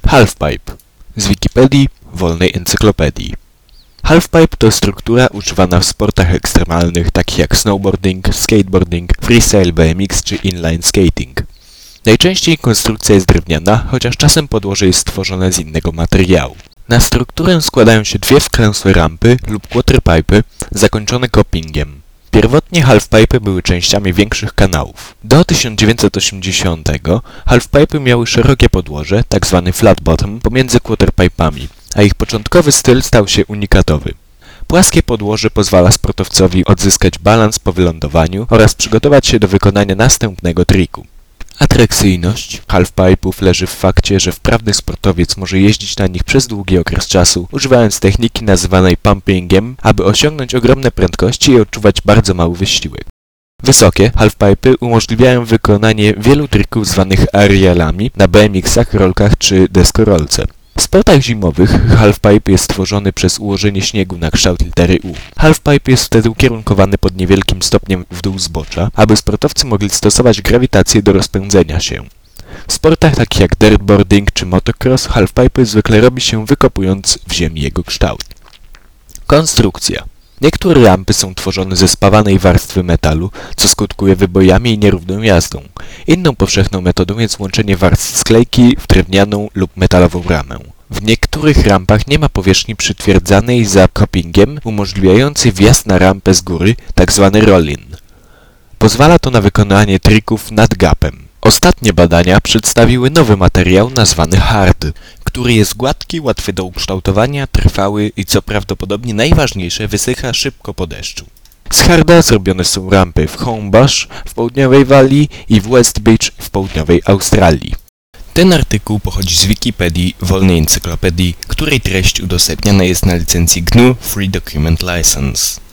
Halfpipe z Wikipedii Wolnej Encyklopedii. Halfpipe to struktura używana w sportach ekstremalnych takich jak snowboarding, skateboarding, freestyle BMX czy inline skating. Najczęściej konstrukcja jest drewniana, chociaż czasem podłoże jest stworzone z innego materiału. Na strukturę składają się dwie wklęsłe rampy lub quarterpipe'y zakończone copingiem. Pierwotnie halfpipe'y były częściami większych kanałów. Do 1980 halfpipe'y miały szerokie podłoże, tzw. flat bottom, pomiędzy quarterpipe'ami, a ich początkowy styl stał się unikatowy. Płaskie podłoże pozwala sportowcowi odzyskać balans po wylądowaniu oraz przygotować się do wykonania następnego triku. Atrakcyjność halfpipe'ów leży w fakcie, że wprawny sportowiec może jeździć na nich przez długi okres czasu, używając techniki nazywanej pumpingiem, aby osiągnąć ogromne prędkości i odczuwać bardzo mały wysiłek. Wysokie halfpipe'y umożliwiają wykonanie wielu trików zwanych aerialami na BMX-ach, rolkach czy deskorolce. W sportach zimowych halfpipe jest stworzony przez ułożenie śniegu na kształt litery U. Halfpipe jest wtedy ukierunkowany pod niewielkim stopniem w dół zbocza, aby sportowcy mogli stosować grawitację do rozpędzenia się. W sportach takich jak dirtboarding czy motocross halfpipe zwykle robi się wykopując w ziemi jego kształt. Konstrukcja. Niektóre rampy są tworzone ze spawanej warstwy metalu, co skutkuje wybojami i nierówną jazdą. Inną powszechną metodą jest łączenie warstw sklejki w drewnianą lub metalową ramę. W niektórych rampach nie ma powierzchni przytwierdzanej za copingiem, umożliwiającej wjazd na rampę z góry, tzw. roll-in. Pozwala to na wykonanie trików nad gapem. Ostatnie badania przedstawiły nowy materiał nazwany hard, który jest gładki, łatwy do ukształtowania, trwały i co prawdopodobnie najważniejsze, wysycha szybko po deszczu. Z harda zrobione są rampy w Homebush w południowej Walii i w West Beach w południowej Australii. Ten artykuł pochodzi z Wikipedii Wolnej Encyklopedii, której treść udostępniana jest na licencji GNU Free Document License.